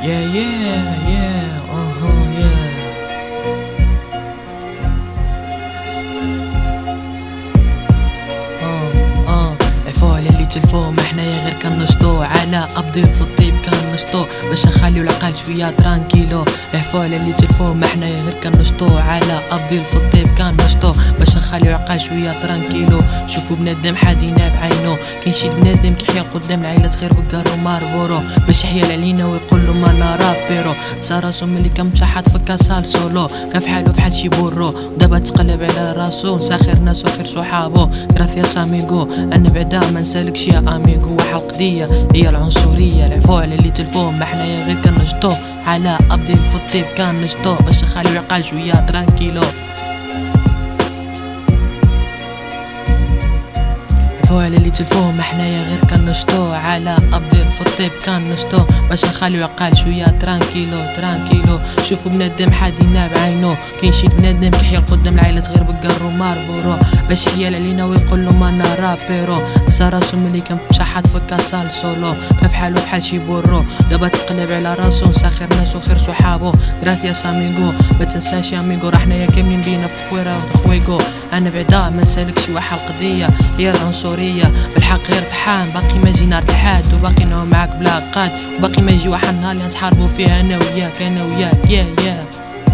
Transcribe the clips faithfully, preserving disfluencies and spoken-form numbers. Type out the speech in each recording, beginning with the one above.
Yeah, yeah, yeah, uh-huh, yeah. اه اه عفوا على اللي تلفو، ما حنايا غير كنشطو على ابديل في الطيب كنشطو باش نخليو العقل شويه ترانكيلو. عفوا على اللي تلفو، ما حنايا غير كنشطو على ابديل في الطيب كنشطو باش نخليو العقل شويه ترانكيلو. شوفوا بنادم حادينا بعينو، كاين شي بنادم كيحيا قدام العائلات غير بكارو ماربورو باش يحيا علينا ويقول له ما انا رابيرو. صار راسو ملي كان مشحط في كاسال سولو، كان فحالو فحال شي بورو، دابا تقلب على راسو نساخر ناس وخير صحابو. غراسياس اميغو، انا بعدا ما نسالكش يا اميغو، واحد القضيه هي العنصريه. العفو على اللي تلفوه، ما حنايا غير كنشطو على ابديل في الطيب كنشطو باش نخليو العقل شويه ترانكيلو. عفوا على اللي تلفوه، ما حنايا غير كنشطو على ابديل في الطيب كنشطو باش نخليو عقل شويه ترانكيلو ترانكيلو. شوفوا بنادم حادينا بعينو، كاين شي بنادم كيحيا قدام العائلات غير بكارو ماربورو باش يحيا علينا ويقول له ما انا رابيرو. صار راسو ملي كان مشحط في كاسال سولو، كان فحالو فحال شي بورو، دابا تقلب على راسو نساخر ناس وخير صحابو. غراسياس اميغو، ما تنساش يا اميغو، راه حنايا كاملين بينا في فويرا وخويكو. انا بعدا ما نسالكش واحد القضيه هي العنصريه، بالحق غير طحان باقي ما جينا ارتحاد، وباقي نعوم معاك بلا قاد، وباقي ما يجي واحد النهار اللي نتحاربو فيه انا وياك انا وياك يا يا.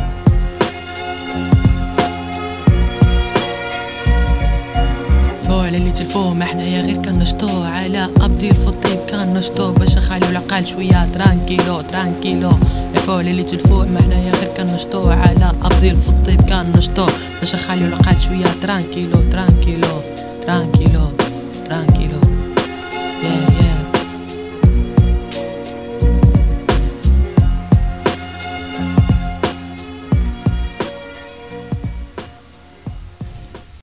على اللي تلفوه، ما حنايا غير كنشطو على ابديل في الطيب كنشطو باش نخليو العقل شويه ترانكيلو ترانكيلو. عفوا على اللي تلفوه، ما حنايا غير كنشطو على ابديل في الطيب كنشطو باش نخليو العقل شويه ترانكيلو ترانكيلو ترانكيلو ترانكيلو. yeah.